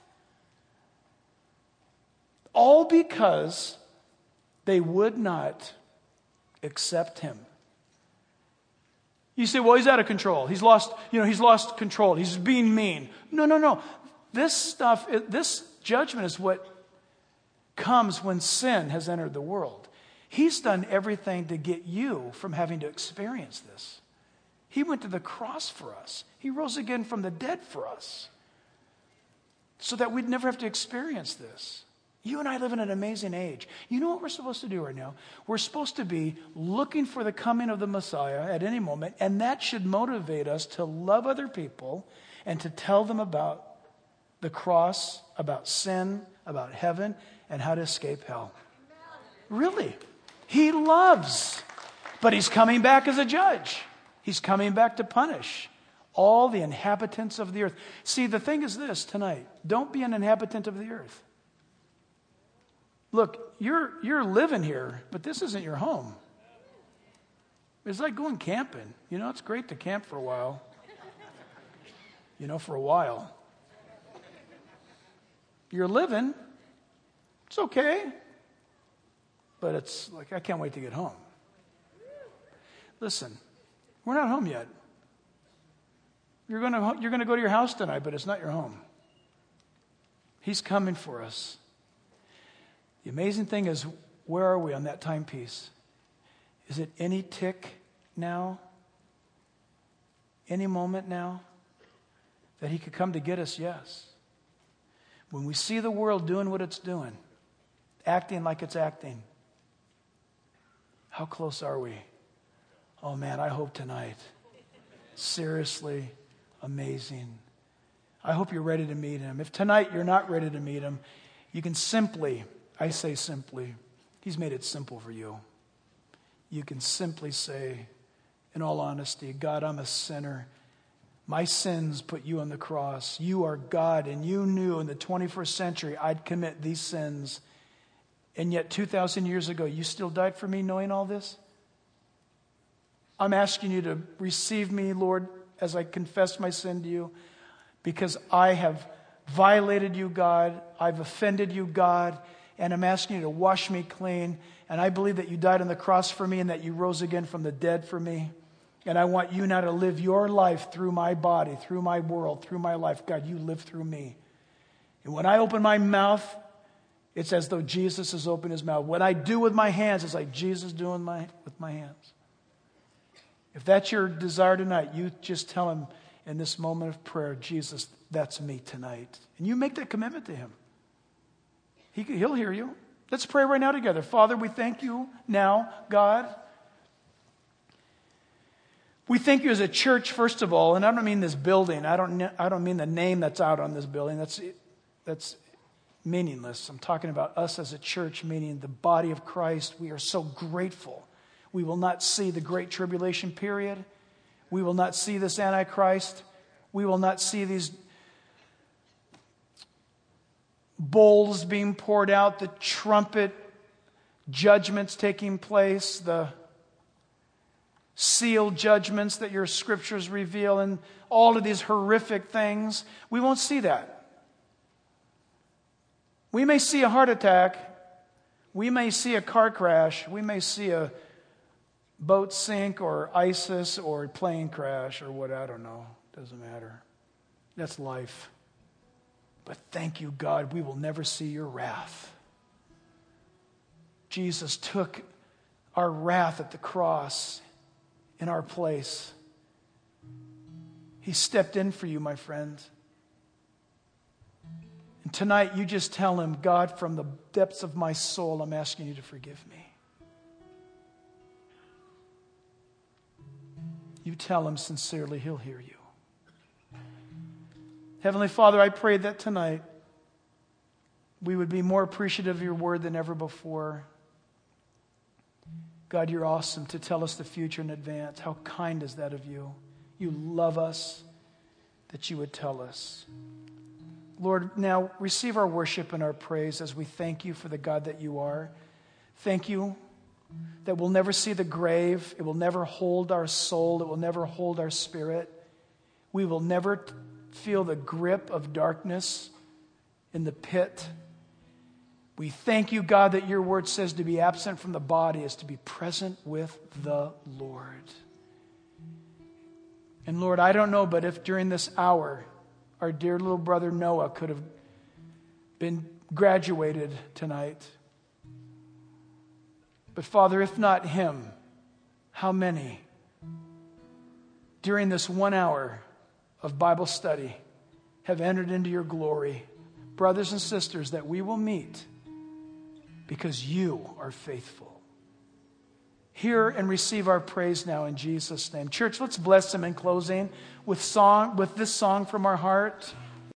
All because they would not accept him. You say, well, he's out of control. He's lost control. He's being mean. No. This judgment is what comes when sin has entered the world. He's done everything to get you from having to experience this. He went to the cross for us. He rose again from the dead for us so that we'd never have to experience this. You and I live in an amazing age. You know what we're supposed to do right now? We're supposed to be looking for the coming of the Messiah at any moment, and that should motivate us to love other people and to tell them about the cross, about sin, about heaven, and how to escape hell. Really. He loves, but he's coming back as a judge. He's coming back to punish all the inhabitants of the earth. See, the thing is this tonight. Don't be an inhabitant of the earth. Look, you're living here, but this isn't your home. It's like going camping. You know, it's great to camp for a while. For a while. You're living. It's okay. But it's like, I can't wait to get home. Listen, we're not home yet. You're going to go to your house tonight, but it's not your home. He's coming for us. The amazing thing is, where are we on that timepiece? Is it any tick now? Any moment now? That he could come to get us? Yes. When we see the world doing what it's doing, acting like it's acting, how close are we? Oh man, I hope tonight. Seriously amazing. I hope you're ready to meet him. If tonight you're not ready to meet him, you can simply, I say simply, he's made it simple for you. You can simply say, in all honesty, God, I'm a sinner. My sins put you on the cross. You are God, and you knew in the 21st century I'd commit these sins. And yet 2,000 years ago, you still died for me knowing all this? I'm asking you to receive me, Lord, as I confess my sin to you, because I have violated you, God. I've offended you, God. and I'm asking you to wash me clean. And I believe that you died on the cross for me and that you rose again from the dead for me. And I want you now to live your life through my body, through my world, through my life. God, you live through me. And when I open my mouth, it's as though Jesus has opened his mouth. What I do with my hands is like Jesus doing with my hands. If that's your desire tonight, you just tell him in this moment of prayer, Jesus, that's me tonight. And you make that commitment to him. He'll hear you. Let's pray right now together. Father, we thank you now, God. We thank you as a church, first of all, and I don't mean this building. I don't mean the name that's out on this building. That's meaningless. I'm talking about us as a church, meaning the body of Christ. We are so grateful. We will not see the great tribulation period. We will not see this Antichrist. We will not see these bowls being poured out, the trumpet judgments taking place, the seal judgments that your scriptures reveal, and all of these horrific things. We won't see that. We may see a heart attack. We may see a car crash. We may see a boat sink or ISIS or a plane crash or what, I don't know. Doesn't matter. That's life. But thank you, God, we will never see your wrath. Jesus took our wrath at the cross in our place. He stepped in for you, my friend. And tonight you just tell him, God, from the depths of my soul, I'm asking you to forgive me. You tell him sincerely, he'll hear you. Heavenly Father, I pray that tonight we would be more appreciative of your word than ever before. God, you're awesome to tell us the future in advance. How kind is that of you? You love us, that you would tell us. Lord, now receive our worship and our praise as we thank you for the God that you are. Thank you that we'll never see the grave. It will never hold our soul. It will never hold our spirit. We will never feel the grip of darkness in the pit. We thank you, God, that your word says to be absent from the body is to be present with the Lord. And Lord, I don't know, but if during this hour our dear little brother Noah could have been graduated tonight. But Father, if not him, how many during this 1 hour of Bible study have entered into your glory? Brothers and sisters that we will meet because you are faithful. Hear and receive our praise now in Jesus' name. Church, let's bless him in closing with this song from our heart.